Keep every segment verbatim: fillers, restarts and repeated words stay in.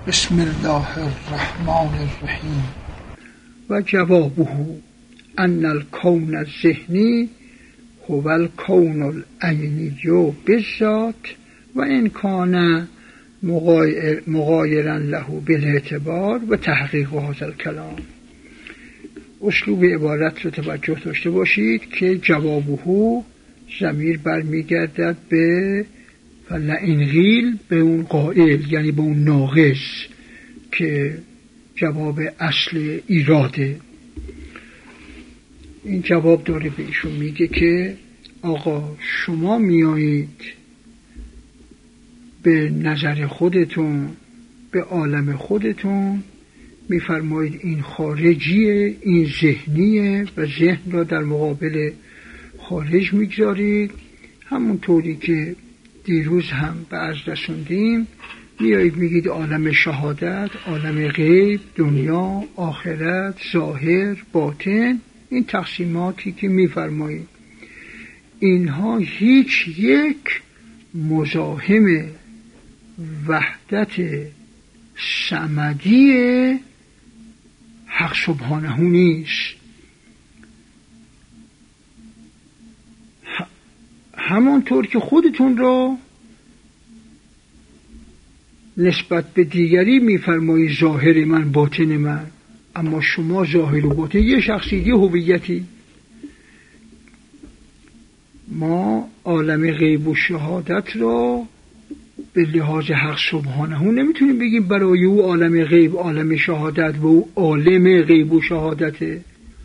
بسم الله الرحمن الرحیم. و جوابه ان الکون الذهنی هو الکون العینی بالذات و ان کان مغایرا له بالاعتبار و تحقیق هذا الکلام. اسلوب عبارت رو توجه داشته باشید که جوابه ضمیر برمیگردد به فلئن قیل، به اون قائل، یعنی به اون ناقص که جواب اصل ایراده. این جواب داره به ایشون میگه که آقا شما میایید به نظر خودتون، به عالم خودتون میفرمایید این خارجیه، این ذهنیه و ذهن را در مقابل خارج میگذارید. همونطوری که دیروز هم به عرض رسوندیم، میایید میگید عالم شهادت، عالم غیب، دنیا، آخرت، ظاهر، باطن، این تقسیماتی که میفرمایید اینها هیچ یک مزاحم وحدت صمدی حق سبحانه نیست. همانطور که خودتون را نسبت به دیگری میفرمایید ظاهر من، باطن من، اما شما ظاهر و باطن یه شخصیتی، هویتی. ما عالم غیب و شهادت را به لحاظ حق سبحانه نمیتونیم بگیم برای او عالم غیب، عالم شهادت و او عالم غیب و شهادته.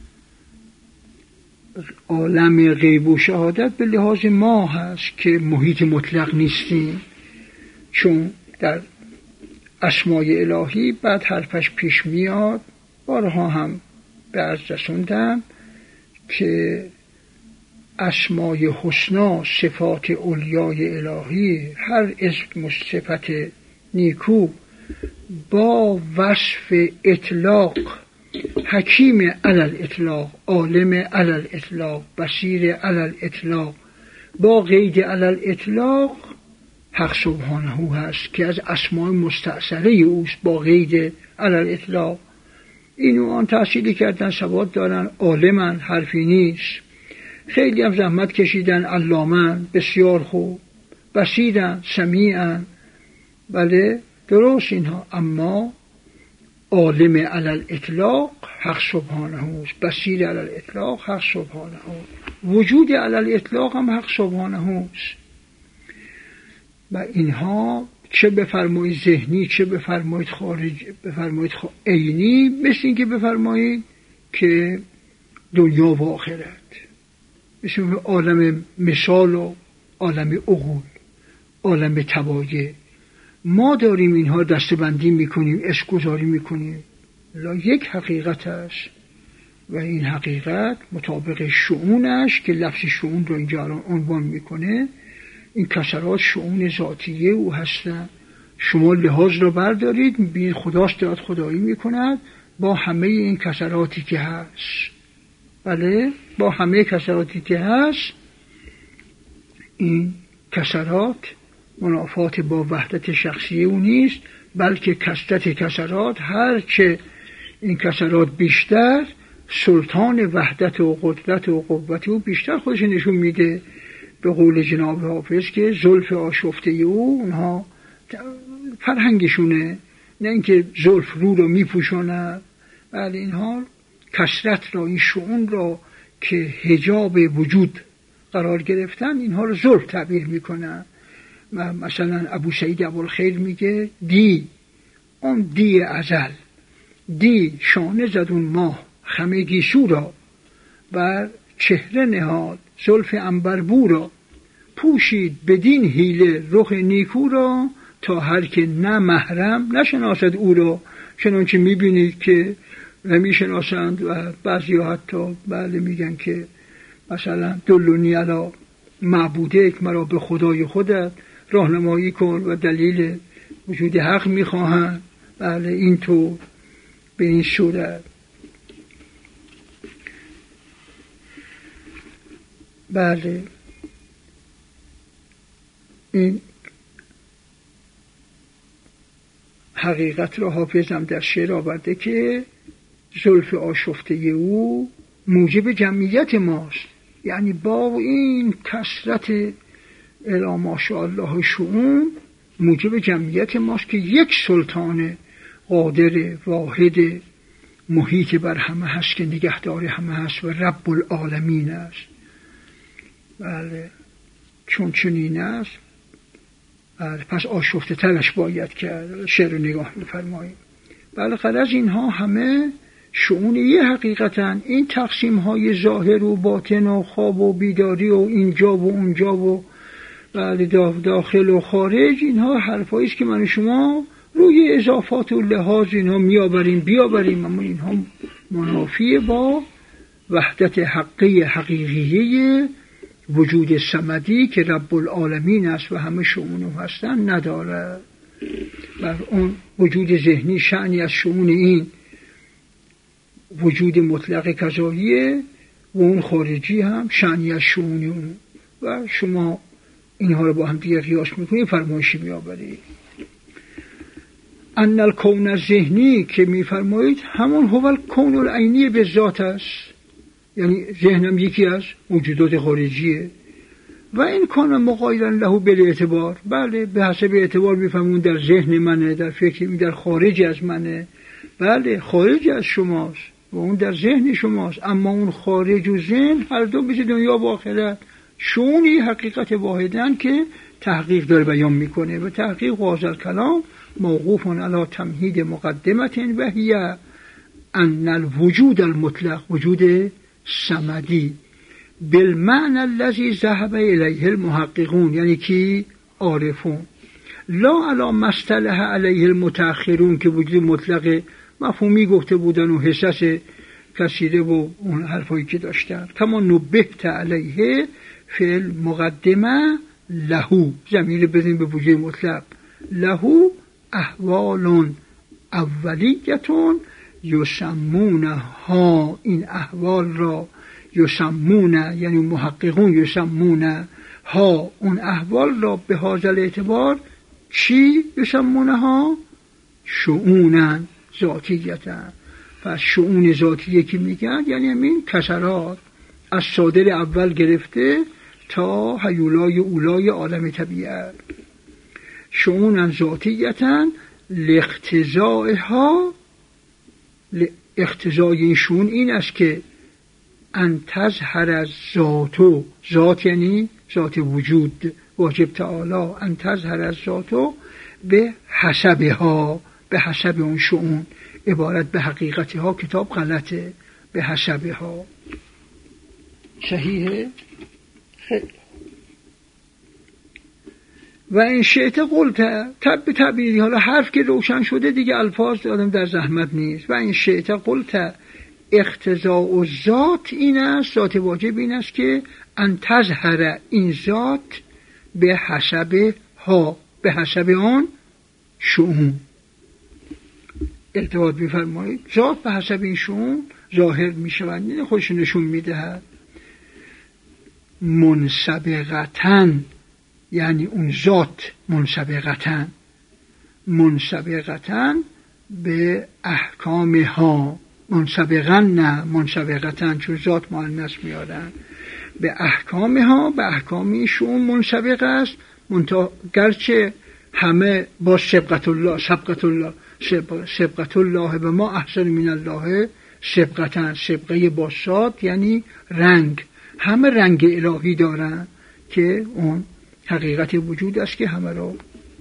عالم غیب و شهادت به لحاظ ما هست که محیط مطلق نیستیم، چون در اسمای الهی بعد حرفش پیش میاد، بارها هم به عرض رسوندم که اسمای حسنا، صفات علیای الهی، هر اسم صفت نیکو با وصف اطلاق، حکیم علل اطلاق، عالم علل اطلاق، بصیر علل اطلاق، با قید علل اطلاق حق سبحانه هست که از اسماء مستأثره اوست، با قید علل اطلاق. اینو آن تحصیلی کردن، سواد دارن، عالمن، حرفی نیست. خیلی هم زحمت کشیدن، علامن، بسیار خوب، بصیرن، سمیعن، بله درست اینها، اما عالم علل اطلاق حق سبحانه است، بصیر علل اطلاق حق سبحانه است، وجود علل اطلاق هم حق سبحانه است. و اینها چه بفرمایید ذهنی، چه بفرمایید خارج، بفرمایید عینی، مثل این که بفرمایید که دنیا و آخرت، مثل عالم مثال و عالم عقول، عالم تبایع. ما داریم اینها دستبندی میکنیم، اسمگذاری میکنیم. لا، یک حقیقت است و این حقیقت مطابق شؤونش که لفظ شؤون رو اینجا عنوان میکنه، این کسرات شؤون ذاتیه او هستن. شما لحاظ رو بردارید، ببینید خداست دارد خدایی میکند با همه این کسراتی که هست. بله، با همه کسراتی که هست. این کسرات منافات با وحدت شخصی او نیست، بلکه کثرت کسرات، هر چه این کسرات بیشتر، سلطان وحدت و قدرت و قوت او بیشتر خودش نشون میده. به قول جناب حافظ که زلف آشفته او، اونها فرهنگشونه، نه اینکه زلف رو رو میپوشونه. بله، اینها کثرت را، این شؤون را که حجاب وجود قرار گرفتن، اینها رو زلف تعبیر میکنن. مثلا ابو سعید ابوالخیر میگه دی، اون دی ازل، دی شانه زد اون ماه خم گیسو را، بر چهره نهاد زلف عنبربو را، پوشید بدین حیله رخ نیکو را، تا هر که نه محرم نشناسد او را. چنانچه میبینید که نمیشناسند و بعضی ها حتی بله میگن که مثلا دلونی علی معبودک، مرا به خدای خودت راهنمایی کن، و دلیل وجود حق میخواهند. بله اینطور، به این صورت. بله این حقیقت را حافظم در شعر آورده که زلف آشفته او موجب جمعیت ماست. یعنی با این کثرت الا ماشاءالله شؤون موجب جمعیت ماست که یک سلطان قادر واحد محیط بر همه هست که نگهدار همه هست و رب العالمین است. بله چون چنین است بله پس آشفته ترش باید کرد. شعر رو نگاه می‌فرمایید. بله غرض اینها همه شؤونی حقیقتاً. این تقسیم های ظاهر و باطن و خواب و بیداری و اینجا و اونجا و بله داخل و خارج، اینها حرفایی است که من شما روی اضافات و لحاظ اینها میآوریم بیاوریم، اما اینها منافی با وحدت حقی حقیقیه وجود صمدی که رب العالمین است و همه شؤون هستن نداره. بر اون وجود ذهنی شأنی از شؤون این وجود مطلق کذاییه و اون خارجی هم شأنی از شؤون اون، و شما اینها رو با هم دیگه قیاس میکنید فرمایشی میآورید. ان الکون الذهنی که میفرمایید همون هو الکون العینی به ذات است، یعنی ذهنم یکی از موجودات خارجیه. و این کان مقایرا له بالاعتبار، بله به حسب اعتبار میفهمون در ذهن منه، در فکر در خارج از منه، بله خارج از شماست و اون در ذهن شماست، اما اون خارج و ذهن هر دو مثل دنیا و آخرت شونی حقیقت واحدن که تحقیق داره بیان میکنه. و تحقیق واضح کلام موقوف علی تمهید مقدمت و هی ان الوجود المطلق وجود صمدی بالمعنى الذي ذهب الیه المحققون، یعنی کی عارفون، لا علی ما اصطلح علیه المتأخرون که وجود مطلق مفهومی گفته بودن و حساس کثیره و اون حرفایی که داشتن. کما نبهت علیه فی المقدمه لهو، ضمیر بزنیم به وجود مطلق، لهو احوال اولیتون یسمونها، این احوال را یسمون یعنی محققون یسمون ها، اون احوال را به هذا اعتبار چی یسمونها؟ شؤونن ذاتیتن. پس شؤون ذاتیه که میگن یعنی همین کسرات از صادر اول گرفته تا هیولای اولای عالم طبیعت. شؤون ذاتیتن لاقتضائها، اقتضای این شؤون این است که ان تظهر از ذاتو، ذات یعنی ذات وجود واجب تعالی، ان تظهر از ذاتو به حسبها، به حسب اون شؤون، عبارت به حقیقتها کتاب غلطه، به حسبها. صحیحه؟ خیلی. و این شئت قلت تب تعبیری، حالا حرف که روشن شده دیگه الفاظ آدم در زحمت نیست. و این شئت قلت اقتضاء و ذات این است، ذات واجب این است که ان تظهر این ذات به حسب ها، به حسب آن شؤون. ارتباط بفرمایید ذات به حسب این شؤون ظاهر می شود، این خودش نشون می دهد. منسبقتن یعنی اون ذات منسبقتن، منسبقتن به احکام ها، منسبقن نه منسبقتن چون ذات مؤنث میارن، به احکام ها، به احکامی شؤون منسبق است، منتها گرچه همه با سبقت الله، سبقت الله سبقت الله و ما احسن من الله سبقتن، سبقه با صاد یعنی رنگ، همه رنگ الهی دارن که اون حقیقت وجود است که همه رو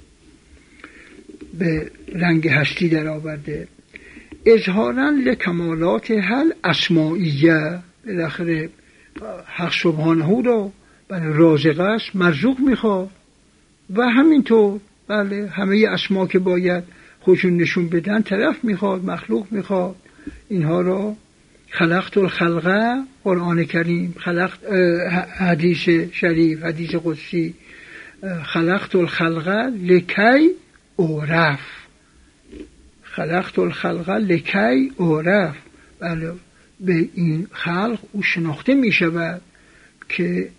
به رنگ هستی در آورده. اظهارا لکمالات هل اسمائیه، بالاخره حق سبحانه رو بله رازق است، مرزوق میخواد و همینطور بله همه اسما که باید خودشون نشون بدن طرف میخواد، مخلوق میخواد. اینها رو خلقت الخلقه قرآن کریم، خلقت حدیث شریف، حدیث قدسی، خلقت الخلقه لکی اعرف، خلقت الخلقه لکی اعرف، بله به این خلق او شناخته می شود که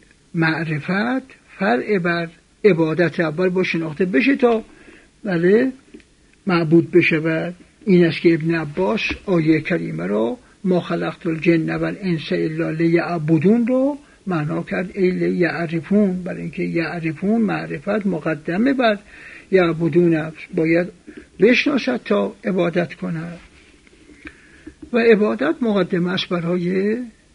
معرفت فرع بر عبادت اول با شناخته بشه تا بله معبود بشود. این است که ابن عباس آیه کریمه را ما خلقت الجن والانس الا لیعبدون رو معنا کرد ای لیعرفون، برای اینکه یعرفون معرفت مقدمه بر یعبدون است، باید بشناسد تا عبادت کند و عبادت مقدمه است برای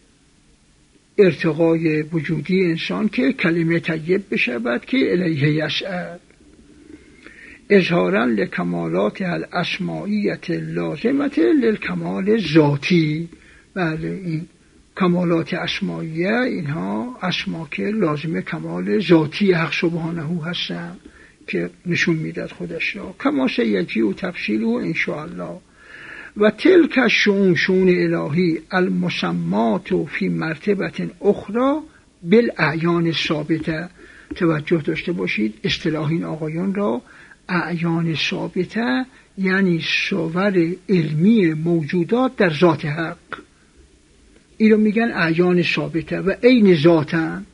ارتقای وجودی انسان که کلمه طیب بشود که الیه یسعد. اظهارا لکمالات الاسماعیت لازمت للکمال ذاتی. بله، این کمالات اسماعیه اینها اسما که لازم کمال ذاتی حق سبحانه هستن که نشون میداد خودش را، کما سیجی و تفصیل و انشاءالله. و تلک شؤون شؤون الهی المسمات فی مرتبت اخرى بالاعیان ثابته. توجه داشته باشید اصطلاح این آقایان را اعیان ثابته یعنی صور علمی موجودات در ذات حق، این رو میگن اعیان ثابته و عین ذاتن.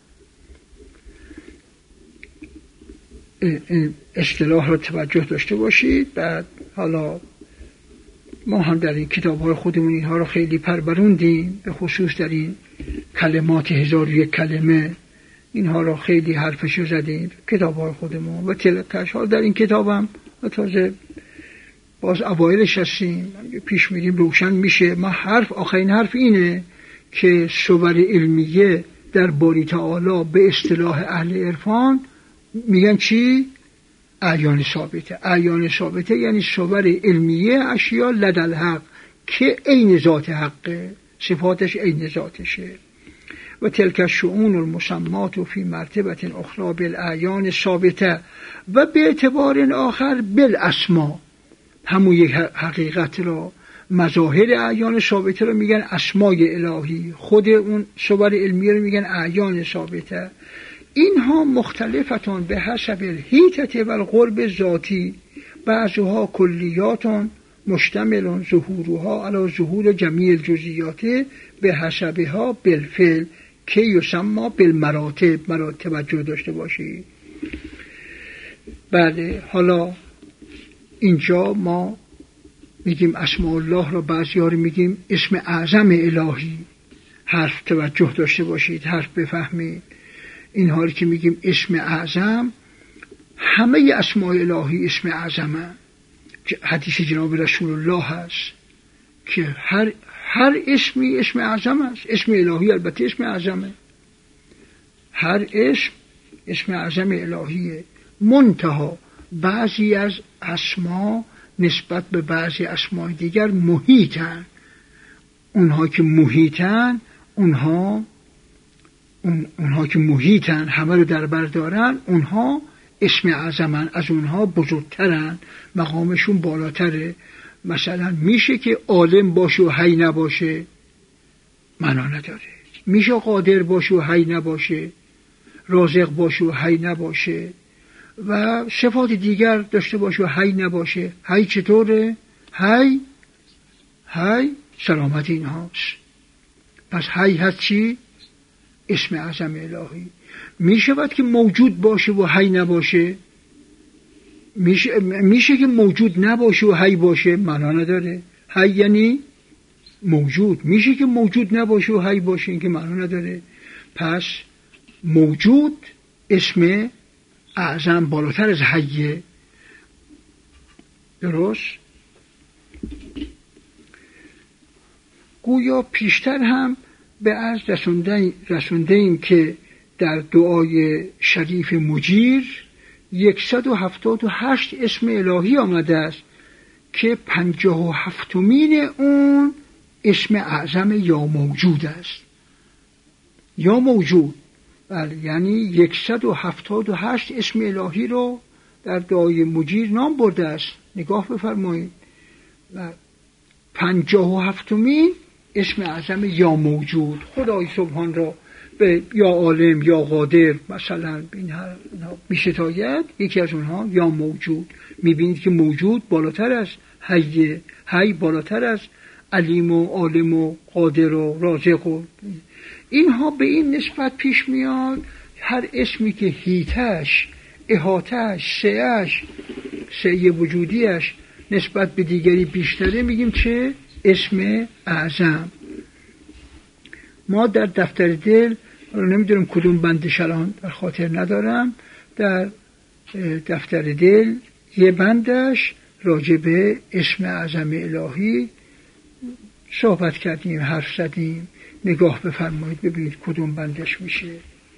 اصطلاح رو توجه داشته باشید. بعد حالا ما هم در این کتاب‌های خودمون اینها رو خیلی پروروندیم، به خصوص در این کلمات هزار و یک کلمه اینها رو خیلی حرفشو زدیم کتاب‌های خودمون و تلکش ها در این کتابم و تازه باز اوایلش هستیم، پیش میریم روشن میشه. ما حرف آخرین حرف اینه که صور علمیه در باری تعالی به اصطلاح اهل عرفان میگن چی؟ اعیان ثابته. اعیان ثابته یعنی صور علمیه اشیا لدل حق که عین ذات حقه، صفاتش عین ذاتشه. و تلک شؤون المسمات فی مرتبت اخرى بالاعیان ثابته و به اعتبار آخر بالاسما، همون یک حقیقت را مظاهر اعیان ثابته رو میگن اسمای الهی، خود اون صور علمیه رو میگن اعیان ثابته. اینها مختلفتان به حسب الحیطت و القرب ذاتی، بعضها کلیاتان مشتملون ظهورها علی ظهور جمیع الجزئیات به حسبها بالفعل که یسمى بالمراتب. مراتب توجه داشته باشید. بله، حالا اینجا ما میگیم اسماء الله را بعضی ها رو میگیم اسم اعظم الهی. حرف توجه داشته باشید، حرف بفهمید. این حالی که میگیم اسم اعظم، همه اسماء الهی اسم اعظمه. حدیث جناب رسول الله هست که هر هر اسمی اسم اعظم است. اسم الهی البته اسم اعظمه، هر اسم اسم اعظم الهیه. منتها بعضی از اسما نسبت به بعضی اسماء دیگر محیطن. اونها که محیطن اونها اون اونها که محیطن همه رو در بر دارن، اونها اسم اعظمن، از اونها بزرگترن، مقامشون بالاتره. مثلا میشه که عالم باشه و حی نباشه، معنا نداره. میشه قادر باشه و حی نباشه، رازق باشه و حی نباشه و صفات دیگر داشته باشه و حی نباشه. حی چطوره؟ حی حی سلامت این هاست. پس حی هست چی؟ اسم اعظم الهی. میشود که موجود باشه و حی نباشه، میشه, میشه که موجود نباشه و حی باشه، معنا نداره. حی یعنی موجود، میشه که موجود نباشه و حی باشه، این که معنا نداره. پس موجود اسم اعظم بالاتر از حیه. درست؟ گویا پیشتر هم به عرض رسونده ایم که در دعای شریف مجیر یکصد و هفتاد و هشت اسم الهی آمده است که پنجاه و هفتمین اون اسم اعظم یا موجود است. یا موجود، بله، یعنی یکصد و هفتاد و هشت اسم الهی رو در دعای مجیر نام برده است. نگاه بفرمایید. پنجاه و هفتمین اسم اعظم یا موجود، خدای سبحان را به یا عالم یا قادر مثلا این هر میشتاید. یکی از اونها یا موجود. میبینید که موجود بالاتر از حی، حی بالاتر از علیم و عالم و قادر و رازق و اینها به این نسبت پیش میاد. هر اسمی که هیتش، احاتش، سعش، سعی وجودیش نسبت به دیگری بیشتره میگیم چه؟ اسم اعظم. ما در دفتر دل، نمیدونم کدوم بندش الان در خاطر ندارم، در دفتر دل یه بندش راجع به اسم اعظم الهی صحبت کردیم، حرف زدیم. نگاه بفرمایید ببینید کدوم بندش میشه.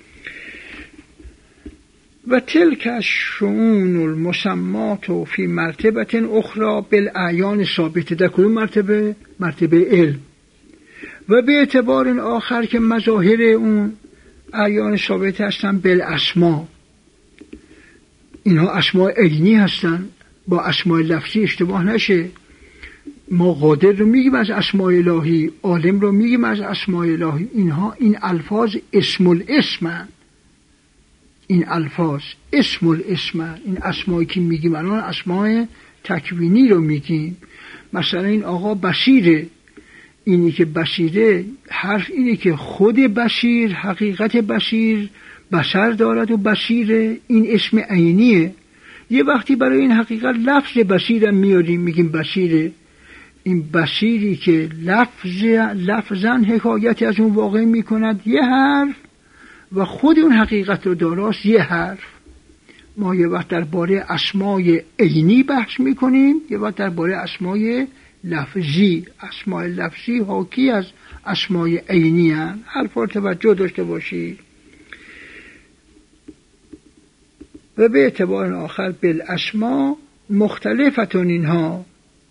و تلک الشؤون المسمات فی مرتبه اخرى بالاعیان ثابته. در کدوم مرتبه؟ مرتبه علم. و به اعتبار آخر که مظاهر اون اعیان ثابت هستن بالاسما، اینها اسماء عینی هستن، با اسماء لفظی اشتباه نشه. ما قادر رو میگیم از اسماء الهی، عالم رو میگیم از اسماء الهی. اینها این الفاظ اسم الاسم، این الفاظ اسم الاسم، این اسمایی که میگیم الان اسماء تکوینی رو میگیم. مثلا این آقا بصیره، اینی که بصیره حرف اینه که خود بصیر، حقیقت بصیر بصر دارد و بصیره، این اسم عینیه. یه وقتی برای این حقیقت لفظ بصیرم میاریم میگیم بصیره. این بصیری که لفظ لفظاً حکایت از اون واقع میکند یه حرف و خود اون حقیقت رو داراست یه حرف. ما یه وقت درباره اسمای عینی بحث میکنیم، یه وقت درباره اسمای لفظی. اسمای لفظی حاکی از اسمای عینی هستند. حرفا توجه داشته باشید. و به اعتبار آخر بالاسما مختلفتون اینها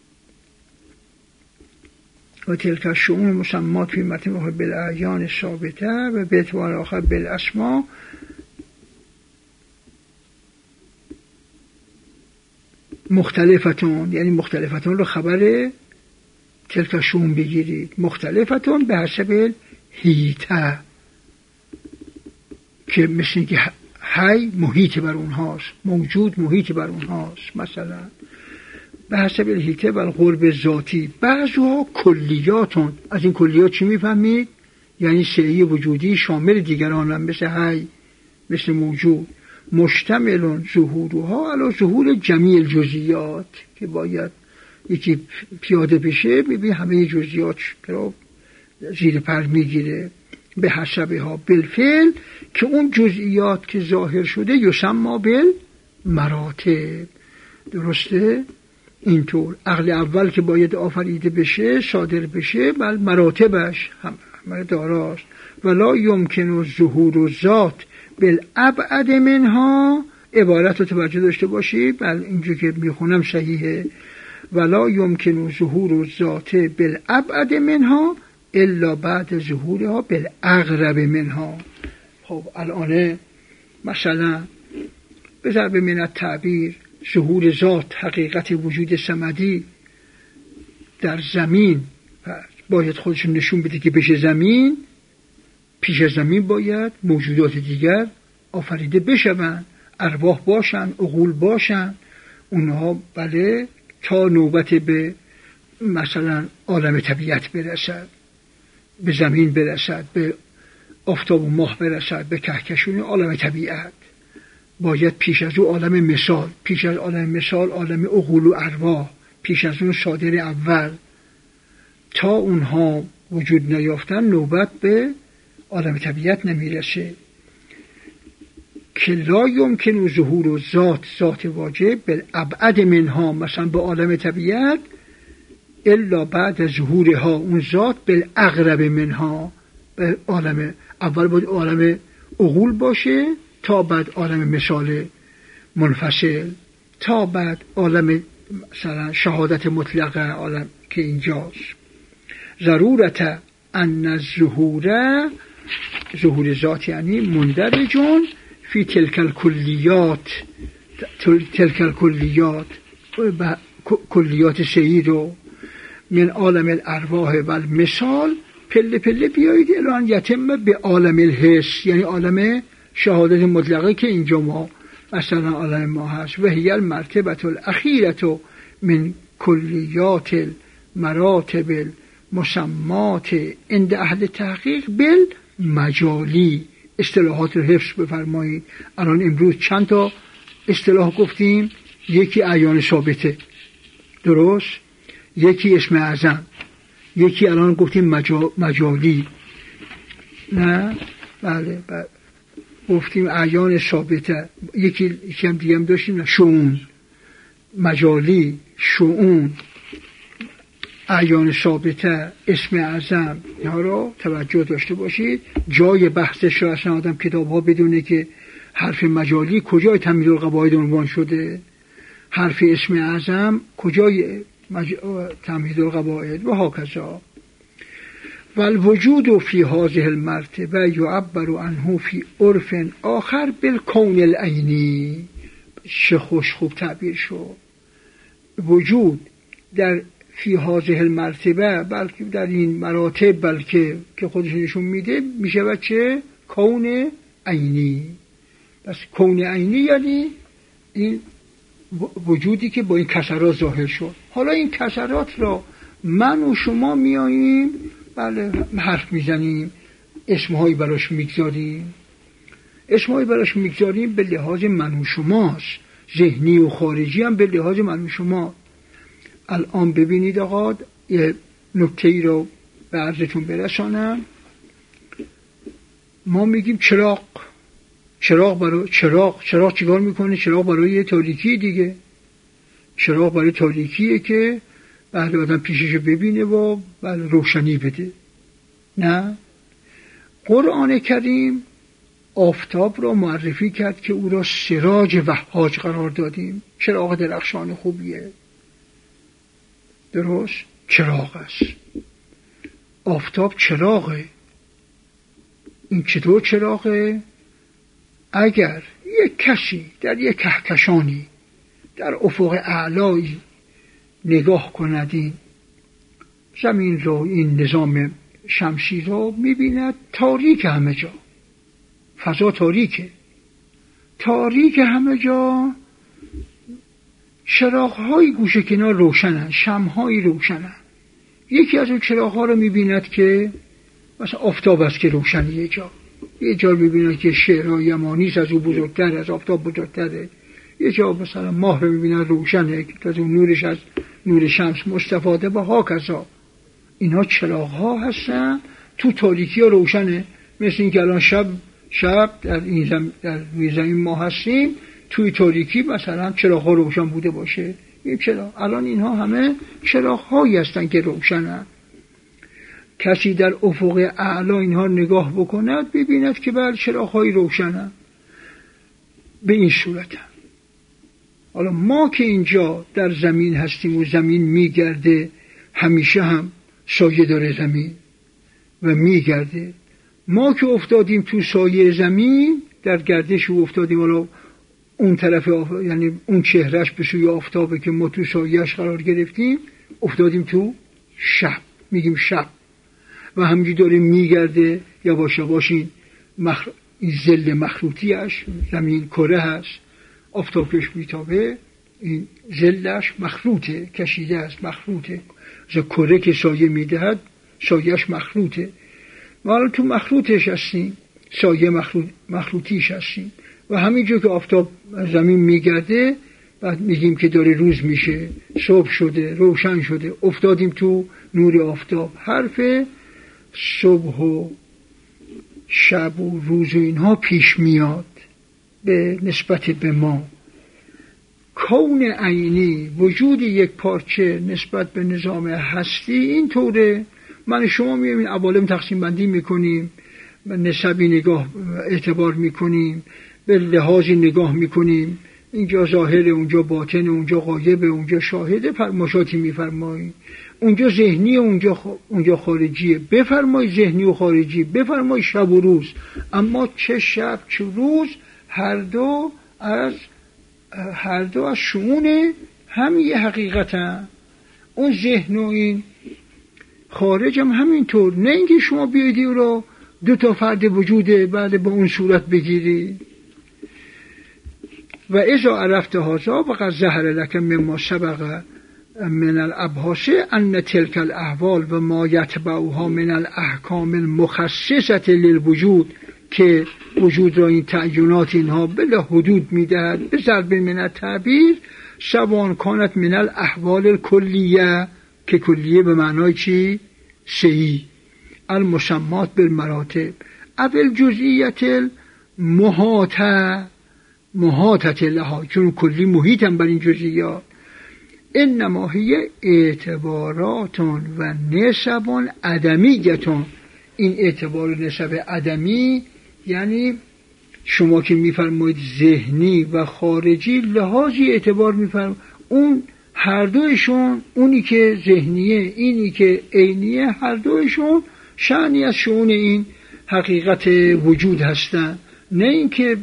و تلک الشؤون المسمات فی مرتبه بالاعیان ثابته. و به اعتبار آخر بالاسما مختلفتون، یعنی مختلفتون رو خبر تلک الشؤون بگیرید. مختلفتون به حسب هیته، که مثل اینکه حی محیط بر اونهاست، موجود محیط بر اونهاست. مثلا به حسب الهیته و القرب ذاتی. بعضوها کلیاتون. از این کلیات چی میفهمید؟ یعنی سعی وجودی شامل دیگران هم، مثل حی، مثل موجود. مشتملون ظهورها علی ظهور جمیع الجزئیات، که باید یکی پیاده بشه ببین همه جزئیات رو زیر پر میگیره. به حسب ها بالفعل، که اون جزئیات که ظاهر شده یسمى بالمراتب. درسته؟ اینطور عقل اول که باید آفریده بشه، صادر بشه، بل مراتبش همه داراست. ولا یمکن ظهور الذات بالابعد منها. عبارت رو توجه داشته باشید، بل اینجا که میخونم صحیحه. ولا یمکن ظهور الذات بالابعد منها الا بعد ظهورها بالاقرب منها. خب الان مثلا به ضرب من التعبیر ظهور ذات، حقیقت وجود صمدی در زمین باید خودشون نشون بده که بشه زمین. پیش از زمین باید موجودات دیگر آفریده بشوند، ارواح باشن، عقول باشن. اونها بله تا نوبت به مثلا عالم طبیعت برسد، به زمین برسد، به آفتاب و ماه برسد، به کهکشان عالم طبیعت، باید پیش از او عالم مثال، پیش از عالم مثال عالم عقول و ارواح، پیش از اون صادر اول. تا اونها وجود نیافتن نوبت به عالم طبیعت نمیرسه. که لا یمکن ظهور و ذات ذات واجب بالابعد منها، مثلا به عالم طبیعت، الا بعد ظهورها اون ذات بالاقرب منها. به عالم اول باید عالم عقول باشه، تا بعد عالم مثال منفصل، تا بعد عالم مثلا شهادت مطلقه، عالم که اینجاست. ضرورت ان الظهور، ظهور ذات یعنی مندرجون فی تلک الکلیات، تلک الکلیات کلیات سعید و من عالم الارواح و المثال. پله پله بیایید الان یتم به عالم الحس، یعنی عالم شهادت مطلقه که اینجا ما مثلا عالم ما هست. و هی المرتبه الاخیره من کلیات المراتب المسمات عند اهل تحقیق بالمجالی. اصطلاحات رو حفظ بفرمایید. الان امروز چند تا اصطلاح گفتیم؟ یکی اعیان ثابته، درست؟ یکی اسم اعظم، یکی الان گفتیم مجا... مجالی، نه بله بله گفتیم اعیان ثابته، یکی یکی هم دیگه هم داشتیم، نه شؤون، مجالی، شؤون، اعیان ثابته، اسم اعظم، اینها رو توجه داشته باشید. جای بحثش رو اصلا آدم کتاب ها بدونه که حرف مجالی کجای تمهید القواعد عنوان شده، حرف اسم اعظم کجای مج... تمهید القواعد و هاکذا. والوجود فی هذه المرتبه یعبر عنه فی عرف آخر بالکون العینی. چه خوش خوب تعبیر شد. وجود در فی هذه المرتبه، بلکه در این مراتب، بلکه که خودش نشون میده، میشه بچه کون عینی. بس کون عینی یعنی این وجودی که با این کسرات ظاهر شد. حالا این کسرات را من و شما میاییم بله حرف میزنیم، اسمهایی براش میگذاریم، اسمهایی براش میگذاریم به لحاظ من و شماست، ذهنی و خارجی هم به لحاظ من و شما. الان ببینید آقا، یه نکته ای رو به عرضتون برسانم. ما میگیم چراغ، چراغ برای چراغ چراغ چیکار میکنه؟ چراغ برای تاریکی دیگه، چراغ برای تاریکیه که بعد آدم پیشش ببینه و بعد روشنی بده. نه، قرآن کریم آفتاب را معرفی کرد که او را سراج وهاج قرار دادیم. چراغ درخشان خوبیه، درست؟ چراغ است. آفتاب چراغه. این چطور چراغه؟ اگر یک کسی در یک کهکشانی در افق اعلایی نگاه کندین زمین رو، این نظام شمسی رو میبیند تاریک همه جا، فضا تاریکه، تاریک همه جا، چراغ‌های گوشه کنار روشنن، شمع‌های روشنن. یکی از اون چراغ‌ها رو می‌بیند که مثلا آفتاب است که روشنه، یه جا یه جا می‌بیند که شعرهای یمانی از او بزرگتر، از آفتاب بزرگتره، یه جا مثلا ماه رو می‌بیند روشنه که از اون نورش از نور شمس مستفاده و هاکذا. اینها چراغ‌ها هستن، تو تاریکی ها روشنه. مثل این که الان شب شب در این زمین، در زمین ما هستیم، توی تاریکی مثلا چراغ‌ها روشن بوده باشه. این چراغ الان اینها همه چراغ‌هایی هستن که روشنن. کسی در افق اعلا اینها نگاه بکند ببیند که بله چراغ‌های روشنن. به این صورت هم. حالا ما که اینجا در زمین هستیم و زمین میگرده، همیشه هم سایه داره زمین و میگرده. ما که افتادیم تو سایه زمین، در گردش او افتادیم، حالا اون طرف آف... یعنی اون چهرش به سوی آفتابه که ما تو سایهش قرار گرفتیم، افتادیم تو شب، میگیم شب، و همینجوری داره میگرده یواش یواش. این مخ... این ظل مخروطیش، زمین کره هست، آفتابش میتابه، این ظلش مخروطه، کشیده است، مخروطه. ز کره که سایه میدهد سایهش مخروطه. ما الان تو مخروطش هستیم، سایه مخروط... مخروطیش هستیم، و همینجور که آفتاب زمین میگرده بعد میگیم که داره روز میشه، صبح شده، روشن شده، افتادیم تو نور آفتاب. حرف صبح و شب و روز و اینها پیش میاد به نسبت به ما. کون عینی، وجود یک پارچه نسبت به نظام هستی این طوره. من شما میایم این عوالم تقسیم بندی میکنیم، نسبی نگاه اعتبار میکنیم، به لحاظی نگاه میکنیم، اینجا ظاهر، اونجا باطن، اونجا غایب، اونجا شاهده، فرماشاتی میفرماییم، اونجا ذهنی، اونجا خ... اونجا خارجیه، بفرمای ذهنی و خارجی، بفرمای شب و روز. اما چه شب چه روز، هر دو از هر دو از شؤون هم یه حقیقتن. اون ذهن و این خارج هم همینطور. نه اینکه شما بیایید رو دو تا فرد وجوده بعد با اون صورت بگیری. و اذا عرفت هذا وقد ظهر لك مما سبق من الابحاث ان تلك الاحوال و ما یتبعها من الاحکام المخصصه للوجود، که وجود را این تعیینات اینها بلا حدود میدهد به ضرب من التعبیر، سوان کانت من الاحوال الکلیه، که کلیه به معنای چی؟ سهی، المسمات بالمراتب، اول جزئیت المحاطه، محاطه لها، چون کلی محیطم بر این جزئیات. انما هی اعتباراتون و نسبان عدمیتون. این اعتبار و نسب عدمی یعنی شما که میفرمایید ذهنی و خارجی، لحاظی اعتبار میفرمایید، اون هر دویشون، اونی که ذهنیه اینی که عینیه، هر دویشون شأنی از شؤون این حقیقت وجود هستن. نه اینکه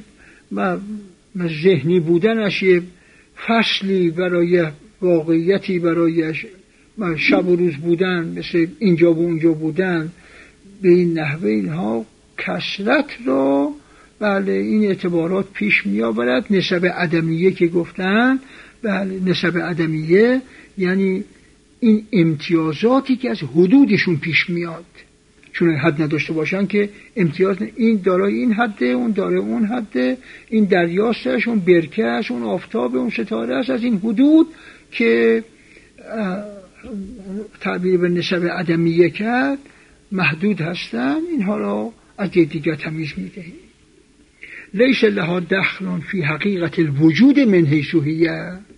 ذهنی بودنش یه فصلی برای واقعیتی، برایش شب و روز بودن، مثل اینجا و اونجا بودن، به این نحوه اینها کثرت را بله این اعتبارات پیش می آورد. نسب عدمیه که گفتن، بله نسب عدمیه یعنی این امتیازاتی که از حدودشون پیش میاد، چون حد نداشته باشن که امتیاز این دارای این حده، اون دارای اون حده، این دریاستش، اون برکه است، اون آفتاب، اون ستاره است، از این حدود که تعبیر به نسب عدمیه کرد محدود هستن، اینها را از دیگر تمیز میدهیم. لیس لها دخل فی حقیقت الوجود من حیث هی،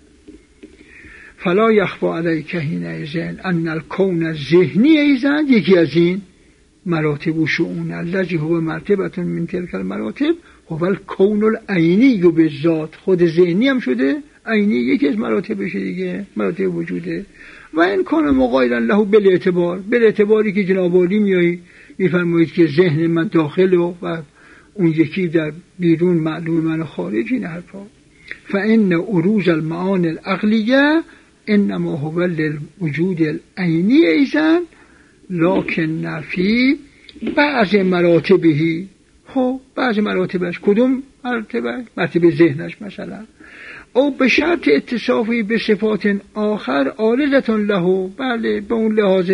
فلا یخفی علیک حینئذ ان الکون الذهنی ایضا یکی از این مراتب و شؤون الذی هو مرتبه من تلک المراتب هو الکون العینی بالذات. خود ذهنی هم شده عینی، یکی از مراتبش دیگه، مراتب وجوده. و این کان مقایرا له بالاعتبار، بالاعتباری که جناب عالی میایی میفرمایید که ذهن من داخل و اون یکی در بیرون، معلوم من خارج، این حرفا. فان عروض المعانی العقلیه انما هو للوجود العینی ایضا لکن فی بعض مراتبه. خب بعض مراتبش کدوم مرتبه؟ مرتبه ذهنش مثلا، او به شرط اتصافی به صفات آخر عارضتون له، بله به اون لحاظ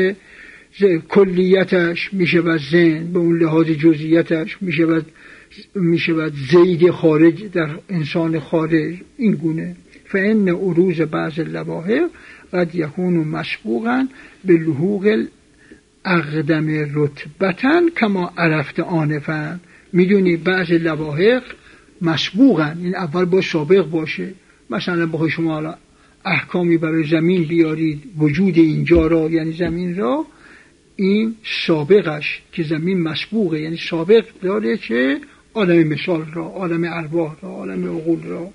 کلیتش میشه و ذهن، به اون لحاظ جزئیتش میشه و میشه و زید خارج در انسان خارج، این گونه. فان عروض بعض اللواحق قد یکون مسبوقا به لحوق اقدم رتبتن کما عرفت آنفا. میدونی بعض لواحق مسبوقن، این اول با سابق باشه. مثلا بخوای شما احکامی برای زمین بیارید، وجود اینجا را یعنی زمین را، این سابقش که زمین مسبوقه یعنی سابق داره چه؟ عالم مثال را، عالم ارواح را، عالم عقول را.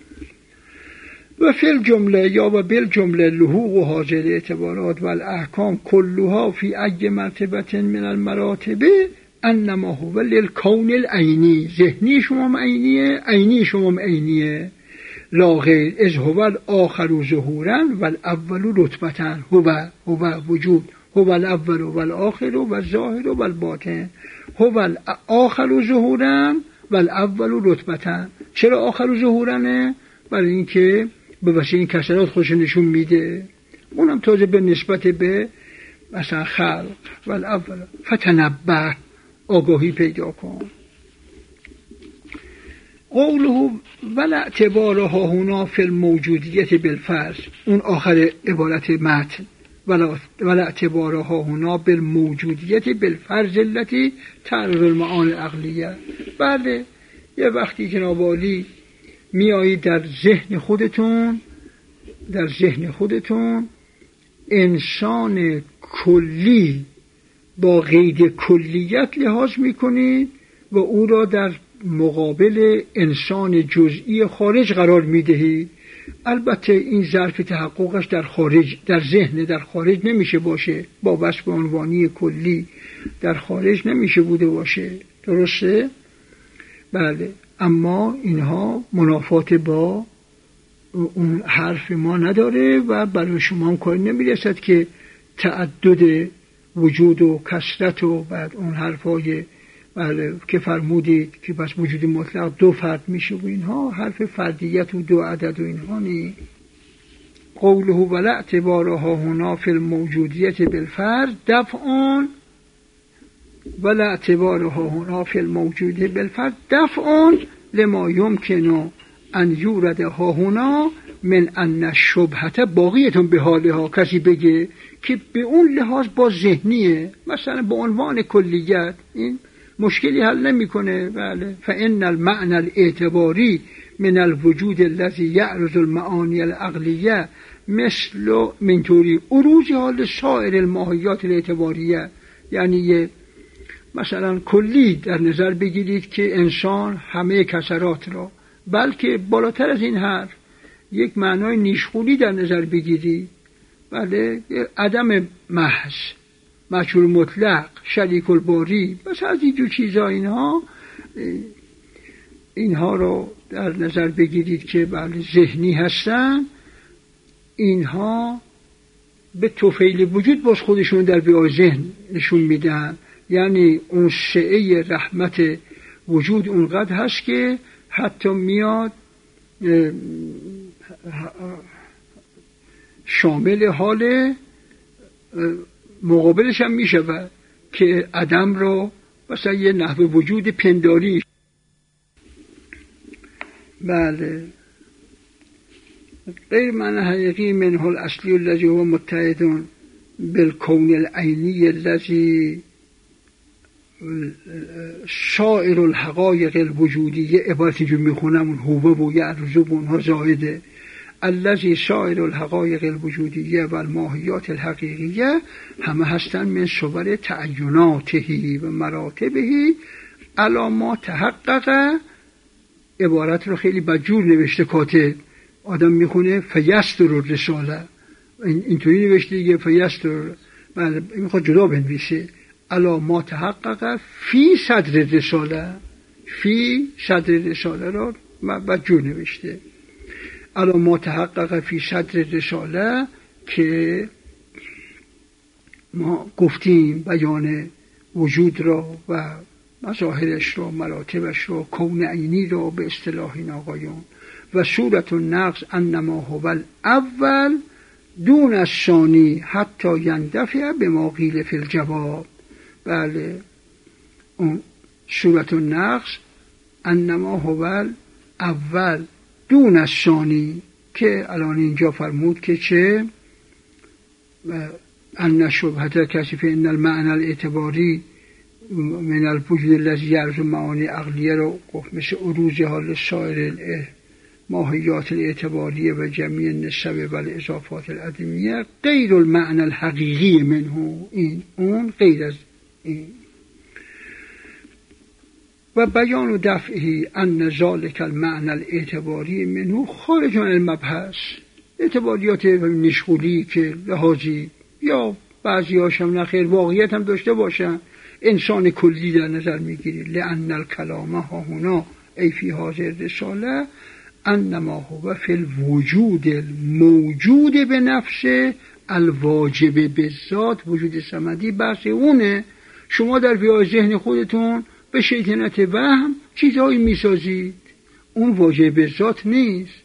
و فی الجمله یا و بالجمله لحوق و حاضر اعتبارات و الاحکام کلها فی ای مرتبه من المراتب انما هو للکون العینی. ذهنی شما عینیه، عینی شما عینیه، لا غیر، از هو الاخر ظهورا و الاول رتبتا. هو هو وجود، هو الاول و الاخر و الظاهر و الباطن. هو الاخر ظهورا و الاول رتبتا. چرا آخر ظهورا؟ برای اینکه به واسه این کسرات خوش نشون میده، اونم تازه به نسبت به مثلا خلق. و الاول فتنبه، آگاهی پیدا کن. قوله ولا اعتبارها هنا فی الموجودیت بالفرض، اون آخر عبارت متن، ولا اعتبارها هنا بالموجودیت بالفرض التي تعرض المعانی العقلیه. بله یه وقتی جناب عالی میایید در ذهن خودتون، در ذهن خودتون انسان کلی با قید کلیت لحاظ میکنید و او را در مقابل انسان جزئی خارج قرار میدهید. البته این ظرف تحققش در خارج، در ذهن، در خارج نمیشه باشه، با وصف عنوانی کلی در خارج نمیشه بوده باشه، درسته؟ بله، اما اینها منافات با اون حرف ما نداره و برای شما هم کاری نمیرسد که تعدد وجود و کثرت و بعد اون حرفای بله که فرمودید که بس وجود مطلق دو فرد میشه و اینها حرف فردیت و دو عدد و اینها نی. قوله ولا اعتبارها هنا فی الموجودیت بالفرد دفعون، ولا اعتبارها هنا فی الموجودیت بالفرد دفعون لما یمکن ان یورد ها هنا من ان شبهت باقیتون به حالها، کسی بگه که به اون لحاظ با ذهنیه، مثلا به عنوان کلیت این مشکلی حل نمیکنه. بله، فان المعنى الاعتباری من الوجود الذي يعرض المعانی العقلیه مثل منطوری عروض حال سایر الماهیات الاعتباریه. یعنی یه مثلا کلی در نظر بگیرید که انسان همه کسرات را، بلکه بالاتر از این حرف یک معنای نیشخولی در نظر بگیرید. بله، عدم محض، مجهول مطلق، شریک الباری، بس از اینجور چیزا، اینها اینها رو در نظر بگیرید که بله ذهنی هستن. اینها به طفیل وجود باز خودشون در بیای ذهن نشون میدن. یعنی اون سعه رحمت وجود اونقدر هست که حتی میاد شامل حال مقابلش هم میشود که عدم رو مثلا یه نحو وجود پنداری. بله، غیر معنی حقیقی منه الاصلی الذی هو متحد بالکون العینی الذی سائر الحقایق الوجودیه. عبارتی جو میخونم اون هوه و یعرض و اونها زائده. الذی سائر الحقایق الوجودیه و الماهیات الحقیقیه همه هستن من صور تعیناته و مراتبه علی ما تحقق. عبارت رو خیلی بدجور نوشته کاتب، آدم میخونه فیستر الرساله، اینطوری نوشته دیگه فیستر، میخواد جدا بنویسه علی ما تحقق فی صدر الرساله، فی صدر الرساله رو بدجور نوشته علی ما تحقق فی صدر الرساله، که ما گفتیم بیان وجود را و مظاهرش را، مراتبش را، کون عینی را به اصطلاح این آقایون. و صورت النقص انما هو الاول دون الثانی حتی یندفع بما قیل فی الجواب. بله، اون صورت النقص انما هو اول دون الثانی که الان اینجا فرمود که چه ان شبهت کشف ان المعنى الاعتباری من الوجود الذی یعرض معانی عقلیه رو گفت، مثل عروض حال سایر ماهیات الاعتباریه و جمیع النسب و الاضافات العدمیه غیر المعنى الحقیقی منه. این اون غیر از این. و بیان دفعه ان ذلک المعنى الاعتباری منه خارج عن المبحث. اعتباریات نشغولی که لحاظی یا بعضی هاشم نخیر واقعیت هم داشته باشن، انسان کلی در نظر میگیری. لأن الکلام ها هنا ای فی حاضر رساله انما هو فی الوجود الموجود به نفس الواجب به ذات. وجود صمدی بحث اونه. شما در بیای ذهن خودتون به شیطنت وهم چیزهایی میسازید، اون واجب به ذات نیست.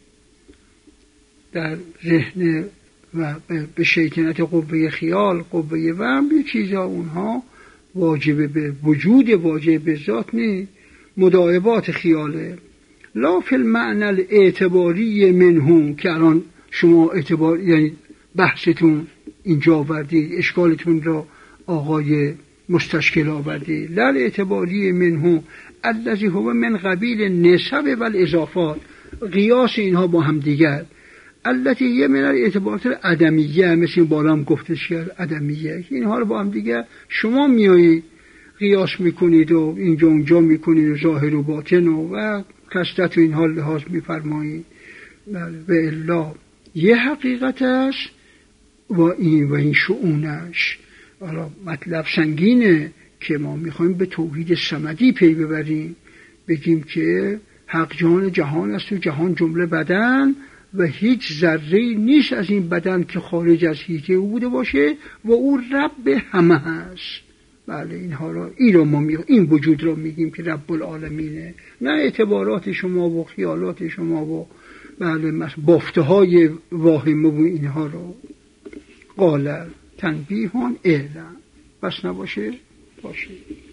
در ذهن و به شیطنت قوه خیال، قوه وهم، به چیزها اونها واجب به وجود، واجب به ذات نیست، مداعبات خیاله. لا فی المعنى الاعتباری منهم، که الان شما اعتبار یعنی بحثتون اینجا آوردید، اشکالتون را آقای مستشکل آوردید. لا اعتباری منهم الذی هو من قبیل نسب و الاضافات، قیاس اینها با هم دیگر. التي یه من اعتبارات عدمیه، مثل این بالا هم گفتش که عدمیه، اینها رو با هم دیگر شما میایید قیاس میکنید و اینجا اونجا میکنید و ظاهر و باطن و, و کسرت و اینها لحاظ میفرمایید. و الا یه حقیقت است و این و این شؤونش. حالا مطلب سنگینه که ما میخوایم به توحید صمدی پی ببریم، بگیم که حق جهان جهان است و جهان جمله بدن و هیچ ذره‌ای نیست از این بدن که خارج از حیطه او بوده باشه و او رب همه هست. بله، اینها را این را ما میگیم، این وجود را میگیم که رب العالمینه، نه اعتبارات شما و خیالات شما و بله بافته های واهمه و اینها را. قال تنبیهان اعلم، بس نباشه باشه.